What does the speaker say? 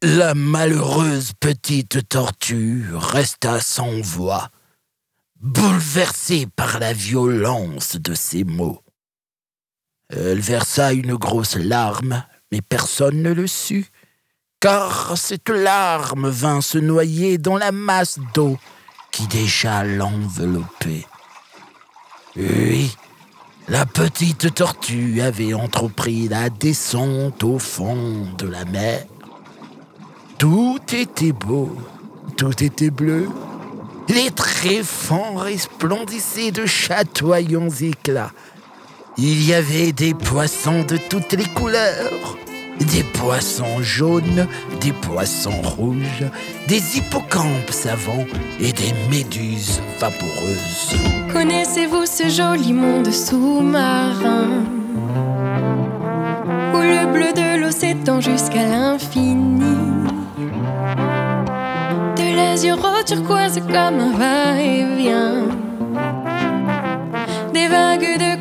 La malheureuse petite tortue resta sans voix, bouleversée par la violence de ces mots. Elle versa une grosse larme, mais personne ne le sut, car cette larme vint se noyer dans la masse d'eau qui déjà l'enveloppait. Oui, la petite tortue avait entrepris la descente au fond de la mer. Tout était beau, tout était bleu. Les tréfonds resplendissaient de chatoyants éclats. Il y avait des poissons de toutes les couleurs. Des poissons jaunes, des poissons rouges, des hippocampes savants et des méduses vaporeuses. Connaissez-vous ce joli monde sous-marin où le bleu de l'eau s'étend jusqu'à l'infini? De l'azur au turquoise comme un va-et-vient, des vagues de